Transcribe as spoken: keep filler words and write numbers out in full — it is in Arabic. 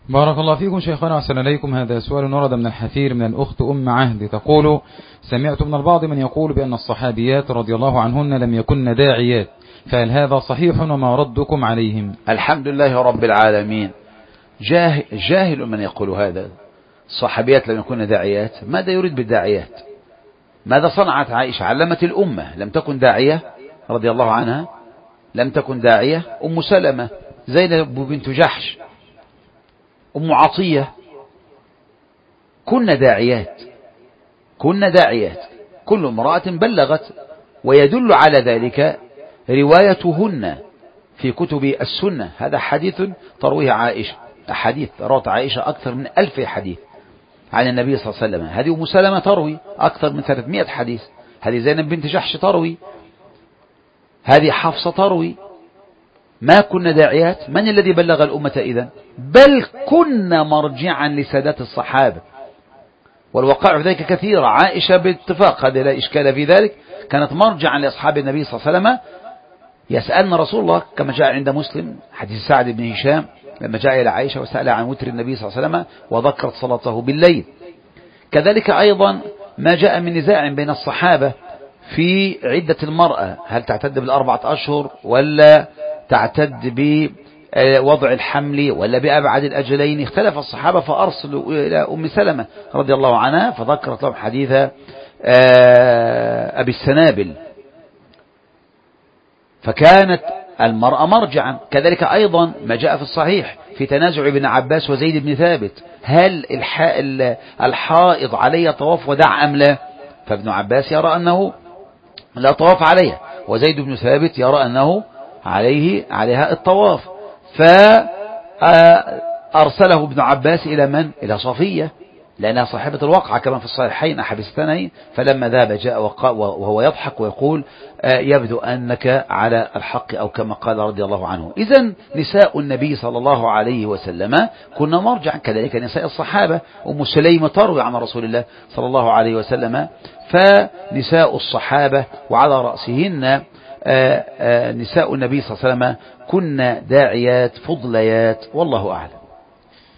بارك الله فيكم شيخنا وأحسن إليكم. هذا سؤال ورد من الحفير من الأخت أم عهد تقول: سمعت من البعض من يقول بأن الصحابيات رضي الله عنهن لم يكن داعيات، فهل هذا صحيح وما ردكم عليهم؟ الحمد لله رب العالمين. جاهل, جاهل من يقول هذا. الصحابيات لم يكن داعيات، ماذا يريد بالداعيات؟ ماذا صنعت عائشة؟ علمت الأمة، لم تكن داعية رضي الله عنها، لم تكن داعية. أم سلمة، زينب بنت جحش، أم عطية، كن داعيات، كن داعيات، كل امرأة بلغت. ويدل على ذلك روايتهن في كتب السنة. هذا حديث ترويه عائشة، حديث روت عائشة أكثر من ألف حديث عن النبي صلى الله عليه وسلم. هذه أم سلمة تروي أكثر من ثلاثمائة حديث، هذه زينب بنت جحش تروي، هذه حفصة تروي. ما كنا داعيات. من الذي بلغ الأمة إذن؟ بل كنا مرجعا لسادات الصحابة، والوقائع في ذلك كثيرة. عائشة باتفاق، هذا لا إشكال في ذلك، كانت مرجعا لأصحاب النبي صلى الله عليه وسلم. يسألنا رسول الله كما جاء عند مسلم حديث سعد بن هشام لما جاء إلى عائشة وسأل عن وتر النبي صلى الله عليه وسلم وذكرت صلاته بالليل. كذلك أيضا ما جاء من نزاع بين الصحابة في عدة المرأة، هل تعتد بالأربعة أشهر ولا تعتد بوضع الحمل ولا بأبعد الأجلين. اختلف الصحابة فأرسلوا إلى أم سلمة رضي الله عنها فذكرت لهم حديث أبي السنابل، فكانت المرأة مرجعا. كذلك أيضا ما جاء في الصحيح في تنازع ابن عباس وزيد بن ثابت، هل الحائض عليها طواف ودع أم لا؟ فابن عباس يرى أنه لا طواف عليها، وزيد بن ثابت يرى أنه عليه عليها الطواف. فأرسله ابن عباس إلى من؟ إلى صفية، لأنها صاحبة الواقعة كما في الصحيحين أحبستني. فلما ذهب جاء وهو يضحك ويقول يبدو أنك على الحق، أو كما قال رضي الله عنه. إذن نساء النبي صلى الله عليه وسلم كنا مرجع، كذلك نساء الصحابة. أم سليمة تروي عن رسول الله صلى الله عليه وسلم. فنساء الصحابة وعلى رأسهن نساء النبي صلى الله عليه وسلم كنا داعيات فضليات، والله أعلم.